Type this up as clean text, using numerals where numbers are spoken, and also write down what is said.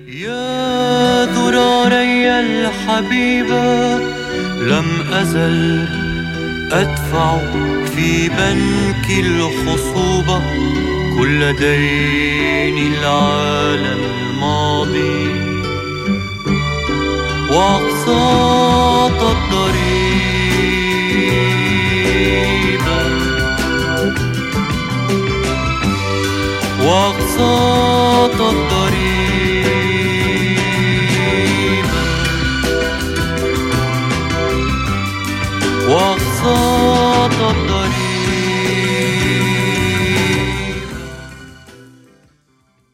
يا ذراري الحبيبة، لم أزل أدفع في بنك الخصوبة كل دين العالم الماضي وأقساط الضريبة وأقساط